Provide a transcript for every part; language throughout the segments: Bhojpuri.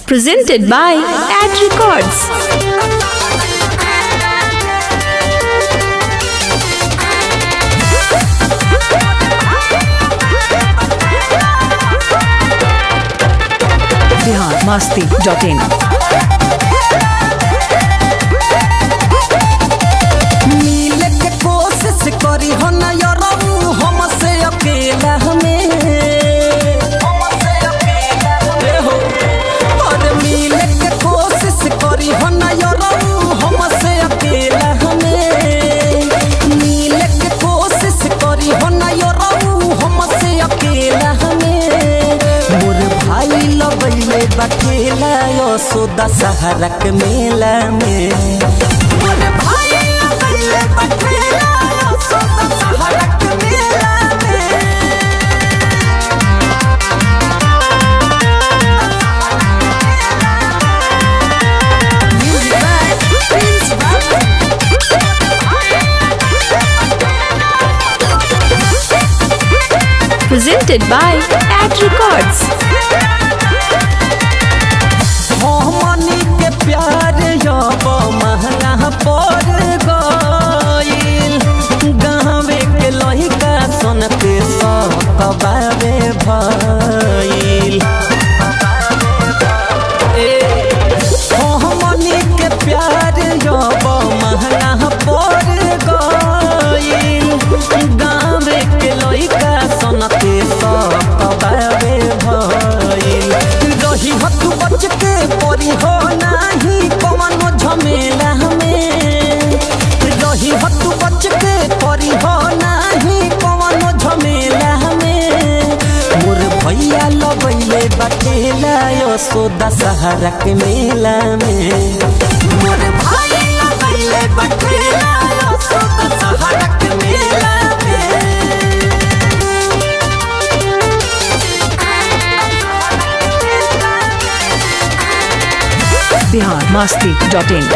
Presented by Ad Records. biharmasti.in मिले के कोशिश करी हो ना यारो हमसे अकेला हमें अरे मिले के कोशिश करी हो ना यारो हमसे अकेला हमें मिले के कोशिश करी हो ना यारो हमसे अकेला हमें मोर भाई लगैले बखेला यो सोदा सहारा के मेला में Presented by Ad Records. हमनी के प्यार जब महंगा पड़ गइल गाँवे के लइका सन के सकबावे भइल हमनी के प्यार जब महंगा पड़ गइल गाँवे के लइका सन के सकबावे भइल रही हत बच के परी हो नाही कवनो झमेला हमें रही हत बच के परी हो नाही कवनो झमेला हमें मोर भैया लगैले बखेला यो सोदा सहारा के मेला में मोर भाई लगैले बखेला यो सोदा सहारा के मेला में biharmasti.in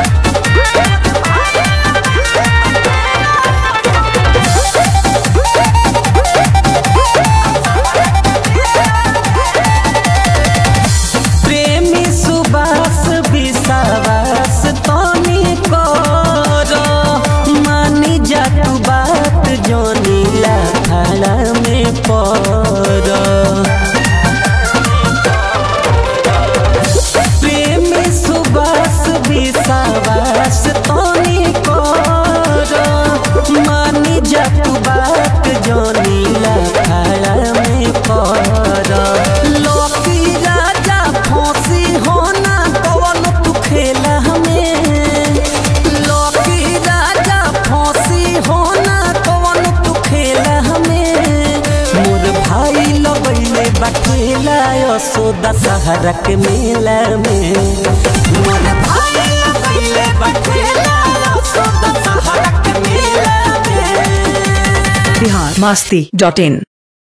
प्रेमी सुबास विश्वास तनी कर मानी जा तू बात जोनी लाखाड़ा में पर प्रेमी सुबास विश्वास तनी कर मानी जा तू बात जोनी लाखाड़ा में पर लोकी राजा फांसी होना कौन तू खेला हमें लोकी राजा फांसी होना कौन तू खेला हमें मोर भाई लगैले बखेला यो सोदा सहारा के मेला में मोर भाई लगैले बखेला यो सोदा सहारा के मेला में biharmasti.in